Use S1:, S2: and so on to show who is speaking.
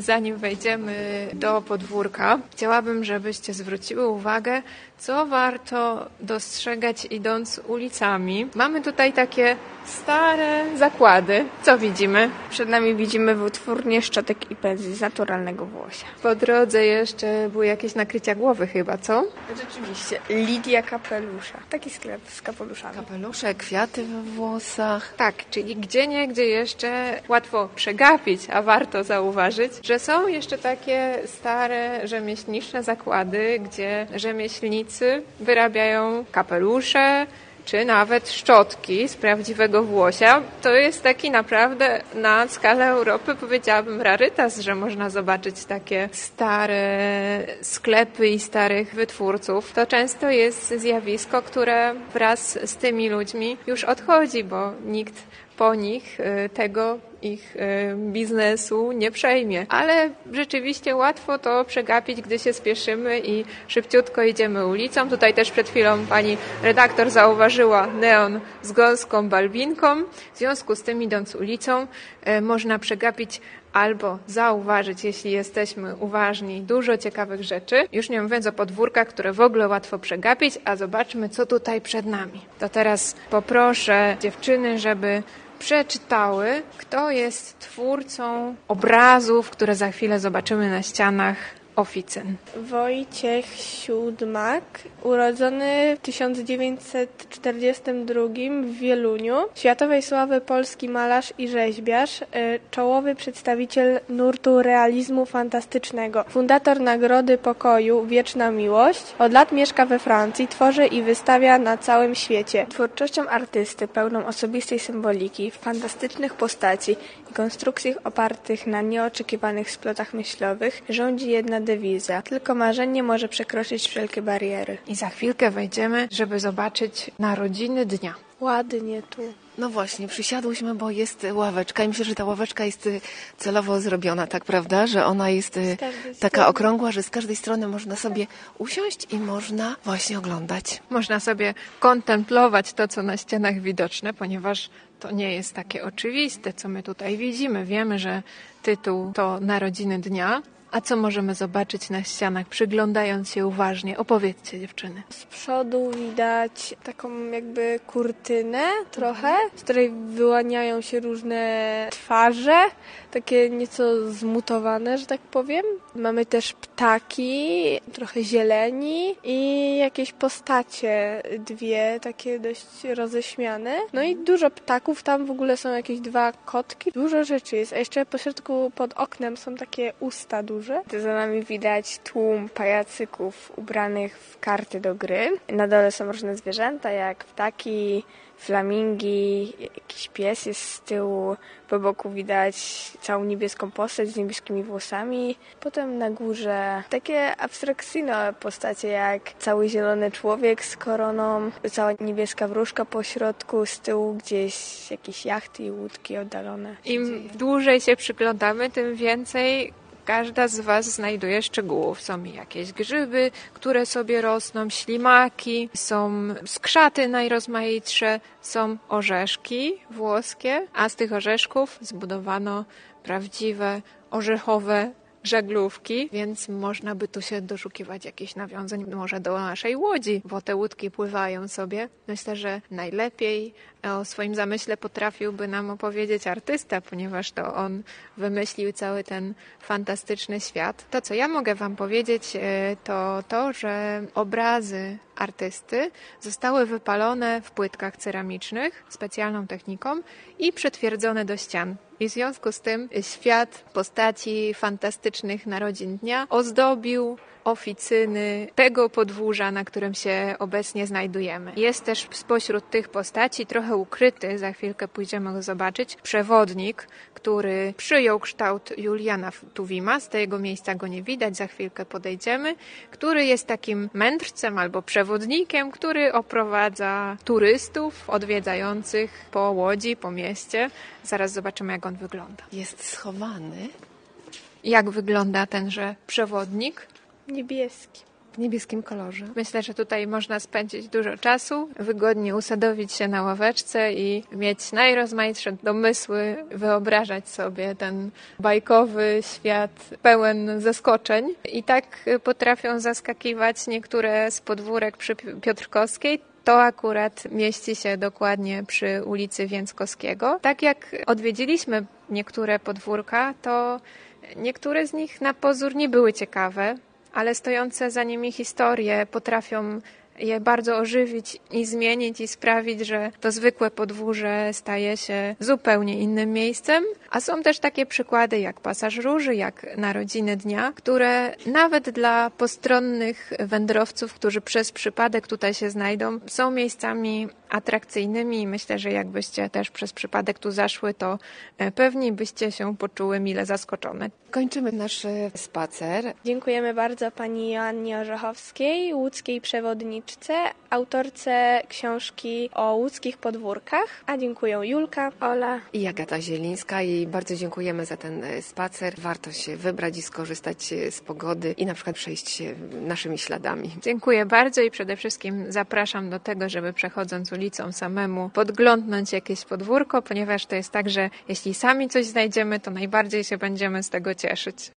S1: zanim wejdziemy do podwórka, chciałabym, żebyście zwróciły uwagę, co warto dostrzegać idąc ulicami. Mamy tutaj takie stare zakłady. Co widzimy?
S2: Przed nami widzimy wytwórnię szczotek i pędzli z naturalnego włosia.
S1: Po drodze jeszcze były jakieś nakrycia głowy chyba, co?
S2: Rzeczywiście, Lidia Kapelusza. Taki sklep z kapeluszami.
S3: Kapelusze, kwiaty we włosach.
S1: Tak, czyli gdzieniegdzie jeszcze łatwo przegapić, a warto zauważyć, że są jeszcze takie stare rzemieślnicze zakłady, gdzie rzemieślnicy wyrabiają kapelusze, czy nawet szczotki z prawdziwego włosia. To jest taki naprawdę na skalę Europy, powiedziałabym, rarytas, że można zobaczyć takie stare sklepy i starych wytwórców. To często jest zjawisko, które wraz z tymi ludźmi już odchodzi, bo nikt po nich tego ich biznesu nie przejmie. Ale rzeczywiście łatwo to przegapić, gdy się spieszymy i szybciutko idziemy ulicą. Tutaj też przed chwilą pani redaktor zauważyła neon z gąską balbinką. W związku z tym, idąc ulicą, można przegapić albo zauważyć, jeśli jesteśmy uważni, dużo ciekawych rzeczy. Już nie mówiąc o podwórkach, które w ogóle łatwo przegapić, a zobaczmy, co tutaj przed nami. To teraz poproszę dziewczyny, żeby przeczytały, kto jest twórcą obrazów, które za chwilę zobaczymy na ścianach oficyn.
S2: Wojciech Siódmak, urodzony w 1942 w Wieluniu, światowej sławy polski malarz i rzeźbiarz, czołowy przedstawiciel nurtu realizmu fantastycznego, fundator Nagrody Pokoju Wieczna Miłość. Od lat mieszka we Francji, tworzy i wystawia na całym świecie. Twórczością artysty, pełną osobistej symboliki, fantastycznych postaci i konstrukcji opartych na nieoczekiwanych splotach myślowych, rządzi jedna dewiza. Tylko marzenie może przekroczyć wszelkie bariery.
S1: I za chwilkę wejdziemy, żeby zobaczyć narodziny dnia.
S2: Ładnie tu.
S3: No właśnie, przysiadłyśmy, bo jest ławeczka i myślę, że ta ławeczka jest celowo zrobiona, tak prawda? Że ona jest taka okrągła, że z każdej strony można sobie usiąść i można właśnie oglądać.
S1: Można sobie kontemplować to, co na ścianach widoczne, ponieważ to nie jest takie oczywiste, co my tutaj widzimy. Wiemy, że tytuł to Narodziny Dnia. A co możemy zobaczyć na ścianach, przyglądając się uważnie? Opowiedzcie, dziewczyny.
S2: Z przodu widać taką jakby kurtynę trochę, z której wyłaniają się różne twarze, takie nieco zmutowane, że tak powiem. Mamy też ptaki, trochę zieleni i jakieś postacie, dwie takie dość roześmiane. No i dużo ptaków, tam w ogóle są jakieś dwa kotki. Dużo rzeczy jest, a jeszcze po środku pod oknem są takie usta duże. Za nami widać tłum pajacyków ubranych w karty do gry. Na dole są różne zwierzęta, jak ptaki, flamingi, jakiś pies jest z tyłu. Po boku widać całą niebieską postać z niebieskimi włosami. Potem na górze takie abstrakcyjne postacie, jak cały zielony człowiek z koroną, cała niebieska wróżka po środku, z tyłu gdzieś jakieś jachty i łódki oddalone.
S1: Im dłużej się przyglądamy, tym więcej każda z was znajduje szczegółów. Są jakieś grzyby, które sobie rosną, ślimaki, są skrzaty najrozmaitsze, są orzeszki włoskie, a z tych orzeszków zbudowano prawdziwe orzechowe żaglówki, więc można by tu się doszukiwać jakichś nawiązań może do naszej łodzi, bo te łódki pływają sobie. Myślę, że najlepiej o swoim zamyśle potrafiłby nam opowiedzieć artysta, ponieważ to on wymyślił cały ten fantastyczny świat. To, co ja mogę wam powiedzieć, to to, że obrazy artysty zostały wypalone w płytkach ceramicznych specjalną techniką i przytwierdzone do ścian. I w związku z tym świat postaci fantastycznych narodzin dnia ozdobił oficyny tego podwórza, na którym się obecnie znajdujemy. Jest też spośród tych postaci trochę ukryty, za chwilkę pójdziemy go zobaczyć, przewodnik, który przyjął kształt Juliana Tuwima, z tego miejsca go nie widać, za chwilkę podejdziemy, który jest takim mędrcem albo przewodnikiem, który oprowadza turystów odwiedzających po łodzi, po mieście. Zaraz zobaczymy, jak on wygląda.
S3: Jest schowany.
S1: Jak wygląda tenże przewodnik?
S2: Niebieski.
S3: w niebieskim kolorze.
S1: Myślę, że tutaj można spędzić dużo czasu, wygodnie usadowić się na ławeczce i mieć najrozmaitsze domysły, wyobrażać sobie ten bajkowy świat pełen zaskoczeń. I tak potrafią zaskakiwać niektóre z podwórek przy Piotrkowskiej. To akurat mieści się dokładnie przy ulicy Więckowskiego. Tak jak odwiedziliśmy niektóre podwórka, to niektóre z nich na pozór nie były ciekawe, ale stojące za nimi historie potrafią je bardzo ożywić i zmienić i sprawić, że to zwykłe podwórze staje się zupełnie innym miejscem. A są też takie przykłady jak Pasaż Róży, jak Narodziny Dnia, które nawet dla postronnych wędrowców, którzy przez przypadek tutaj się znajdą, są miejscami atrakcyjnymi i myślę, że jakbyście też przez przypadek tu zaszły, to pewnie byście się poczuły mile zaskoczone.
S3: Kończymy nasz spacer.
S2: Dziękujemy bardzo pani Joannie Orzechowskiej, łódzkiej przewodniczce, autorce książki o łódzkich podwórkach, a dziękuję Julka, Ola
S3: I Agata Zielińska i bardzo dziękujemy za ten spacer. Warto się wybrać i skorzystać z pogody i na przykład przejść się naszymi śladami.
S1: Dziękuję bardzo i przede wszystkim zapraszam do tego, żeby przechodząc ulicą samemu podglądnąć jakieś podwórko, ponieważ to jest tak, że jeśli sami coś znajdziemy, to najbardziej się będziemy z tego cieszyć.